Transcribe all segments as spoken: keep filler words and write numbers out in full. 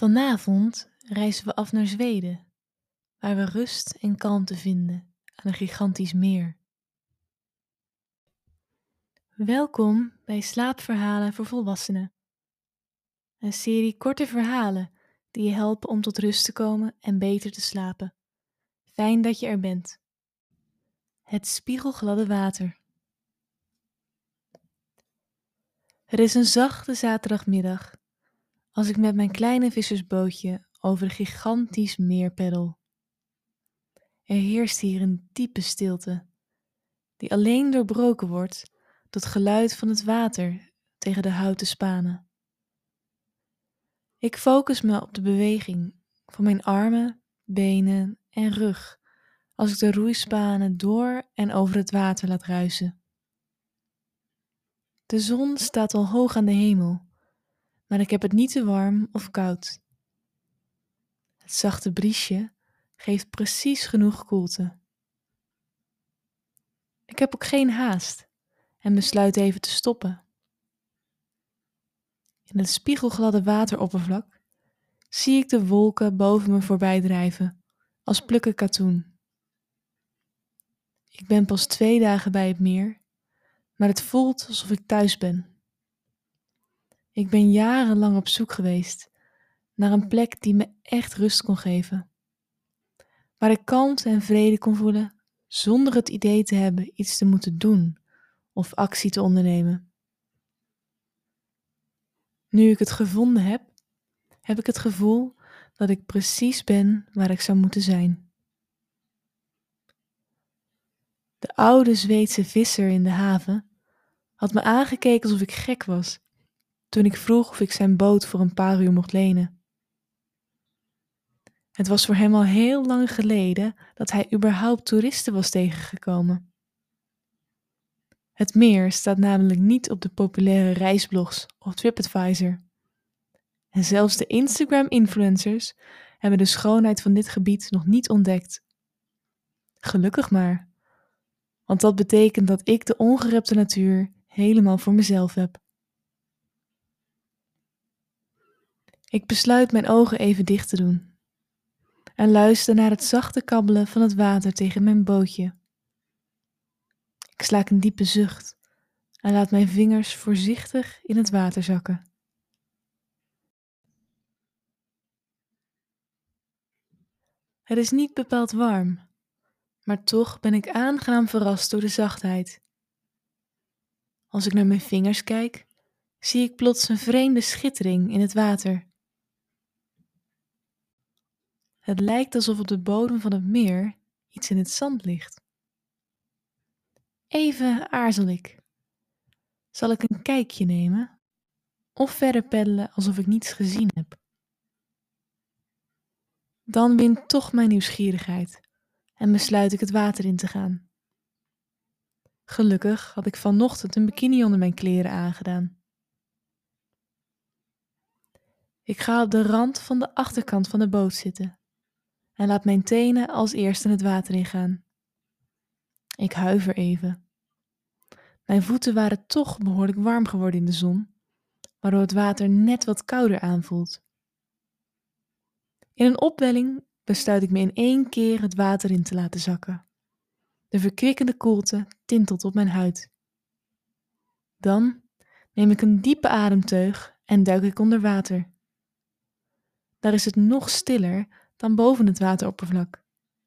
Vanavond reizen we af naar Zweden, waar we rust en kalmte vinden aan een gigantisch meer. Welkom bij Slaapverhalen voor Volwassenen. Een serie korte verhalen die je helpen om tot rust te komen en beter te slapen. Fijn dat je er bent. Het spiegelgladde water. Het is een zachte zaterdagmiddag als ik met mijn kleine vissersbootje over een gigantisch meer peddel. Er heerst hier een diepe stilte, die alleen doorbroken wordt door het geluid van het water tegen de houten spanen. Ik focus me op de beweging van mijn armen, benen en rug als ik de roeispanen door en over het water laat ruisen. De zon staat al hoog aan de hemel, maar ik heb het niet te warm of koud. Het zachte briesje geeft precies genoeg koelte. Ik heb ook geen haast en besluit even te stoppen. In het spiegelgladde wateroppervlak zie ik de wolken boven me voorbij drijven, als plukken katoen. Ik ben pas twee dagen bij het meer, maar het voelt alsof ik thuis ben. Ik ben jarenlang op zoek geweest naar een plek die me echt rust kon geven, waar ik kalmte en vrede kon voelen zonder het idee te hebben iets te moeten doen of actie te ondernemen. Nu ik het gevonden heb, heb ik het gevoel dat ik precies ben waar ik zou moeten zijn. De oude Zweedse visser in de haven had me aangekeken alsof ik gek was toen ik vroeg of ik zijn boot voor een paar uur mocht lenen. Het was voor hem al heel lang geleden dat hij überhaupt toeristen was tegengekomen. Het meer staat namelijk niet op de populaire reisblogs of TripAdvisor. En zelfs de Instagram-influencers hebben de schoonheid van dit gebied nog niet ontdekt. Gelukkig maar, want dat betekent dat ik de ongerepte natuur helemaal voor mezelf heb. Ik besluit mijn ogen even dicht te doen en luister naar het zachte kabbelen van het water tegen mijn bootje. Ik slaak een diepe zucht en laat mijn vingers voorzichtig in het water zakken. Het is niet bepaald warm, maar toch ben ik aangenaam verrast door de zachtheid. Als ik naar mijn vingers kijk, zie ik plots een vreemde schittering in het water. Het lijkt alsof op de bodem van het meer iets in het zand ligt. Even aarzel ik. Zal ik een kijkje nemen of verder peddelen alsof ik niets gezien heb? Dan wint toch mijn nieuwsgierigheid en besluit ik het water in te gaan. Gelukkig had ik vanochtend een bikini onder mijn kleren aangedaan. Ik ga op de rand van de achterkant van de boot zitten en laat mijn tenen als eerste het water ingaan. Ik huiver even. Mijn voeten waren toch behoorlijk warm geworden in de zon, waardoor het water net wat kouder aanvoelt. In een opwelling besluit ik me in één keer het water in te laten zakken. De verkwikkende koelte tintelt op mijn huid. Dan neem ik een diepe ademteug en duik ik onder water. Daar is het nog stiller dan boven het wateroppervlak.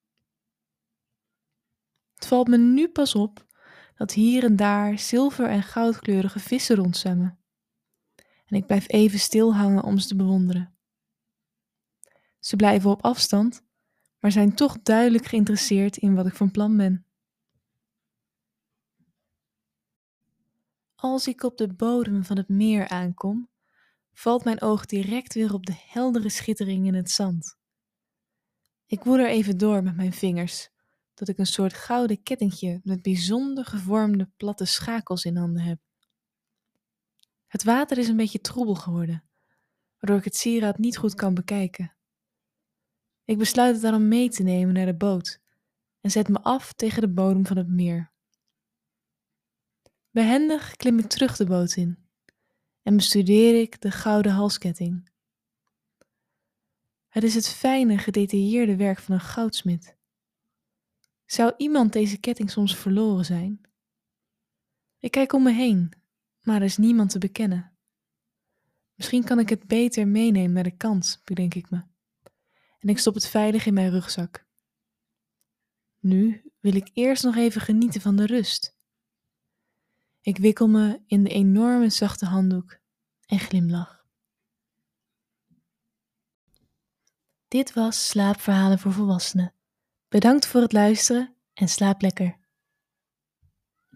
Het valt me nu pas op dat hier en daar zilver- en goudkleurige vissen rondzwemmen. En ik blijf even stil hangen om ze te bewonderen. Ze blijven op afstand, maar zijn toch duidelijk geïnteresseerd in wat ik van plan ben. Als ik op de bodem van het meer aankom, valt mijn oog direct weer op de heldere schittering in het zand. Ik woel er even door met mijn vingers, tot ik een soort gouden kettingje met bijzonder gevormde platte schakels in handen heb. Het water is een beetje troebel geworden, waardoor ik het sieraad niet goed kan bekijken. Ik besluit het daarom mee te nemen naar de boot en zet me af tegen de bodem van het meer. Behendig klim ik terug de boot in en bestudeer ik de gouden halsketting. Het is het fijne, gedetailleerde werk van een goudsmid. Zou iemand deze ketting soms verloren zijn? Ik kijk om me heen, maar er is niemand te bekennen. Misschien kan ik het beter meenemen naar de kant, bedenk ik me. En ik stop het veilig in mijn rugzak. Nu wil ik eerst nog even genieten van de rust. Ik wikkel me in de enorme zachte handdoek en glimlach. Dit was Slaapverhalen voor Volwassenen. Bedankt voor het luisteren en slaap lekker.